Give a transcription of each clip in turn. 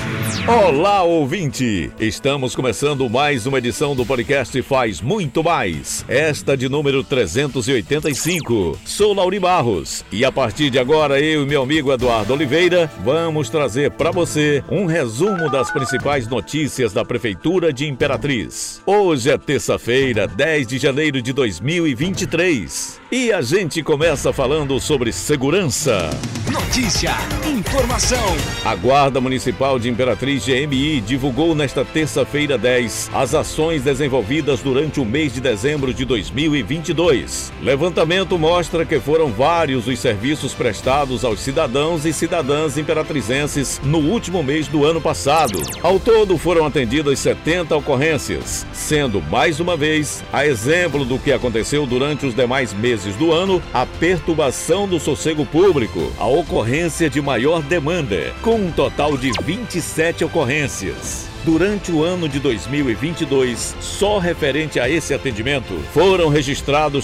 Olá, ouvinte! Estamos começando mais uma edição do podcast Faz Muito Mais, esta de número 385. Sou Lauri Barros e a partir de agora eu e meu amigo Eduardo Oliveira vamos trazer para você um resumo das principais notícias da Prefeitura de Imperatriz. Hoje é terça-feira, 10 de janeiro de 2023 e a gente começa falando sobre segurança. Notícia, informação. A Guarda Municipal de Imperatriz GMI divulgou nesta terça-feira 10 as ações desenvolvidas durante o mês de dezembro de 2022. Levantamento mostra que foram vários os serviços prestados aos cidadãos e cidadãs imperatrizenses no último mês do ano passado. Ao todo foram atendidas 70 ocorrências, sendo mais uma vez, a exemplo do que aconteceu durante os demais meses do ano, a perturbação do sossego público, a ocorrência de maior demanda, com um total de 27 ocorrências. Durante o ano de 2022, só referente a esse atendimento, foram registrados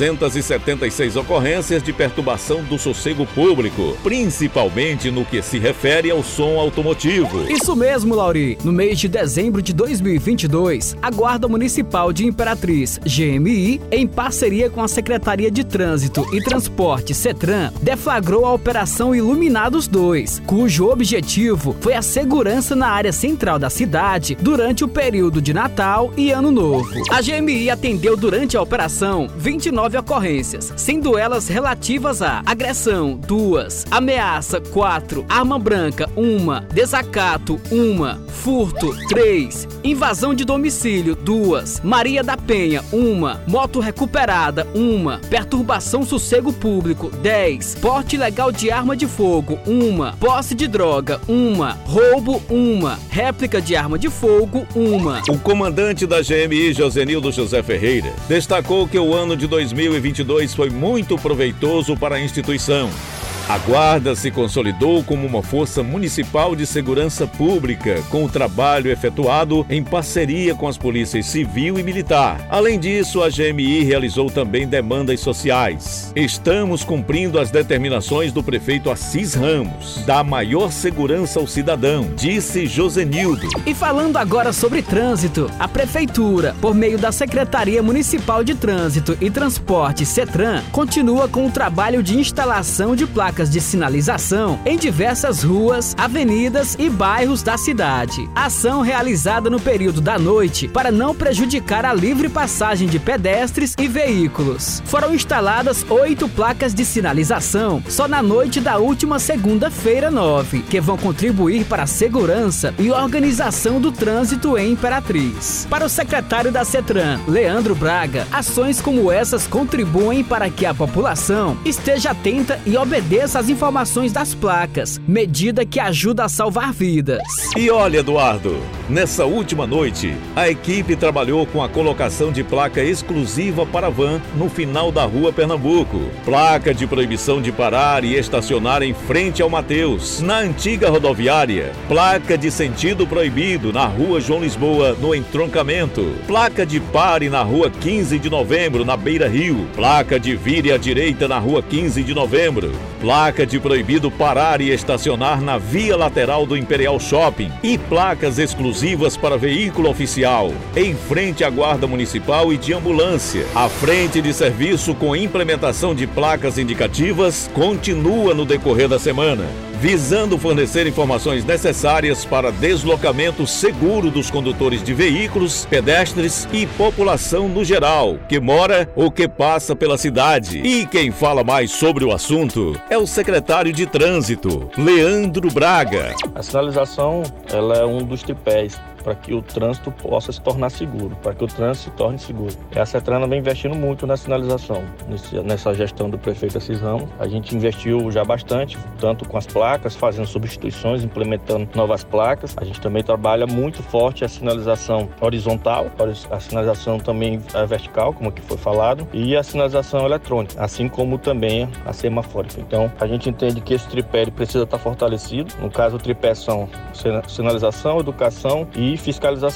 376 ocorrências de perturbação do sossego público, principalmente no que se refere ao som automotivo. Isso mesmo, Lauri. No mês de dezembro de 2022, a Guarda Municipal de Imperatriz, GMI, em parceria com a Secretaria de Trânsito e Transporte, CETRAN, deflagrou a Operação Iluminados 2, cujo objetivo foi a segurança na área central da cidade durante o período de Natal e Ano Novo. A GMI atendeu durante a operação 29 ocorrências, sendo elas relativas a agressão 2, ameaça 4, arma branca 1, desacato 1, furto 3, invasão de domicílio 2, Maria da Penha 1, moto recuperada 1, perturbação sossego público 10, porte ilegal de arma de fogo 1, posse de droga 1, roubo 1, réplica de arma de fogo 1. O comandante da GMI, Josenildo José Ferreira, destacou que o ano de 2022 foi muito proveitoso para a instituição. A Guarda se consolidou como uma força municipal de segurança pública, com o trabalho efetuado em parceria com as polícias civil e militar. Além disso, a GMI realizou também demandas sociais. Estamos cumprindo as determinações do prefeito Assis Ramos, da maior segurança ao cidadão, disse Josenildo. E falando agora sobre trânsito, a Prefeitura, por meio da Secretaria Municipal de Trânsito e Transporte, CETRAN, continua com o trabalho de instalação de placas de sinalização em diversas ruas, avenidas e bairros da cidade. Ação realizada no período da noite para não prejudicar a livre passagem de pedestres e veículos. Foram instaladas 8 placas de sinalização só na noite da última segunda-feira 9, que vão contribuir para a segurança e organização do trânsito em Imperatriz. Para o secretário da CETRAN, Leandro Braga, ações como essas contribuem para que a população esteja atenta e obedeça as informações das placas, medida que ajuda a salvar vidas. E olha, Eduardo, nessa última noite, a equipe trabalhou com a colocação de placa exclusiva para van no final da Rua Pernambuco. Placa de proibição de parar e estacionar em frente ao Mateus, na antiga rodoviária. Placa de sentido proibido na Rua João Lisboa, no entroncamento. Placa de pare na Rua 15 de Novembro, na Beira Rio. Placa de vire à direita na Rua 15 de Novembro. Placa de proibido parar e estacionar na via lateral do Imperial Shopping e placas exclusivas para veículo oficial, em frente à Guarda Municipal e de ambulância. A frente de serviço com implementação de placas indicativas continua no decorrer da semana, visando fornecer informações necessárias para deslocamento seguro dos condutores de veículos, pedestres e população no geral, que mora ou que passa pela cidade. E quem fala mais sobre o assunto é o secretário de Trânsito, Leandro Braga. A sinalização, ela é um dos tripés para que o trânsito possa se tornar seguro, para que o trânsito se torne seguro. A CETRAN vem investindo muito na sinalização. Nessa gestão do prefeito Assis Ramos, a gente investiu já bastante, tanto com as placas, fazendo substituições, implementando novas placas. A gente também trabalha muito forte a sinalização horizontal, a sinalização também vertical, como aqui foi falado, e a sinalização eletrônica, assim como também a semafórica. Então, a gente entende que esse tripé precisa estar fortalecido. No caso, o tripé são sinalização, educação e fiscalização.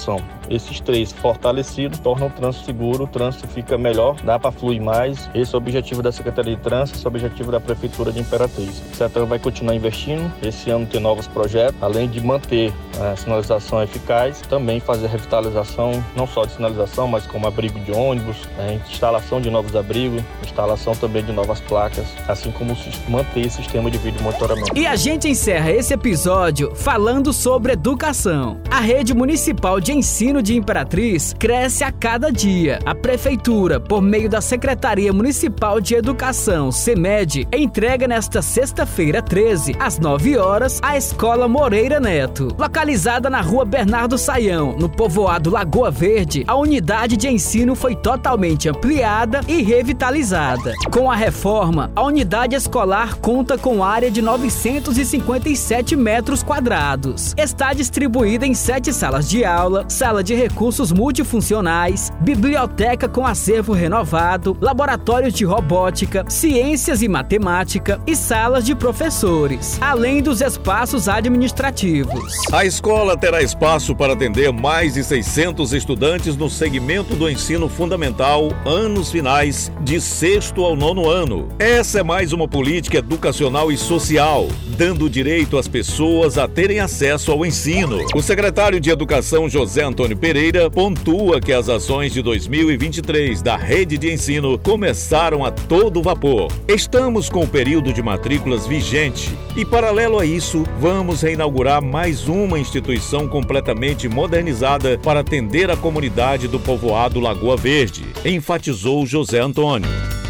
esses três fortalecidos tornam o trânsito seguro, o trânsito fica melhor, dá para fluir mais. Esse é o objetivo da Secretaria de Trânsito, esse é o objetivo da Prefeitura de Imperatriz. O CETRAN vai continuar investindo, esse ano tem novos projetos, além de manter a sinalização eficaz, também fazer a revitalização, não só de sinalização, mas como abrigo de ônibus, instalação de novos abrigos, instalação também de novas placas, assim como manter esse sistema de vídeo monitoramento. E a gente encerra esse episódio falando sobre educação. A rede municipal de ensino de Imperatriz cresce a cada dia. A Prefeitura, por meio da Secretaria Municipal de Educação, CEMED, entrega nesta sexta-feira 13, às 9 horas, a Escola Moreira Neto. Localizada na rua Bernardo Saião, no povoado Lagoa Verde, a unidade de ensino foi totalmente ampliada e revitalizada. Com a reforma, a unidade escolar conta com área de 957 metros quadrados. Está distribuída em 7 salas de aula, sala de recursos multifuncionais, biblioteca com acervo renovado, laboratórios de robótica, ciências e matemática e salas de professores, além dos espaços administrativos. A escola terá espaço para atender mais de 600 estudantes no segmento do ensino fundamental, anos finais, de 6º ao 9º ano. Essa é mais uma política educacional e social, dando direito às pessoas a terem acesso ao ensino. O secretário de Educação, José Antônio Pereira, pontua que as ações de 2023 da rede de ensino começaram a todo vapor. Estamos com o período de matrículas vigente e, paralelo a isso, vamos reinaugurar mais uma instituição completamente modernizada para atender a comunidade do povoado Lagoa Verde, enfatizou José Antônio.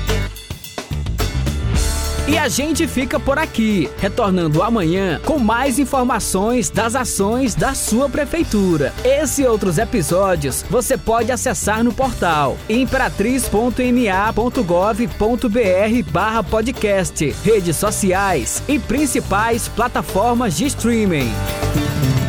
E a gente fica por aqui, retornando amanhã com mais informações das ações da sua prefeitura. Esse e outros episódios você pode acessar no portal imperatriz.ma.gov.br/podcast, redes sociais e principais plataformas de streaming.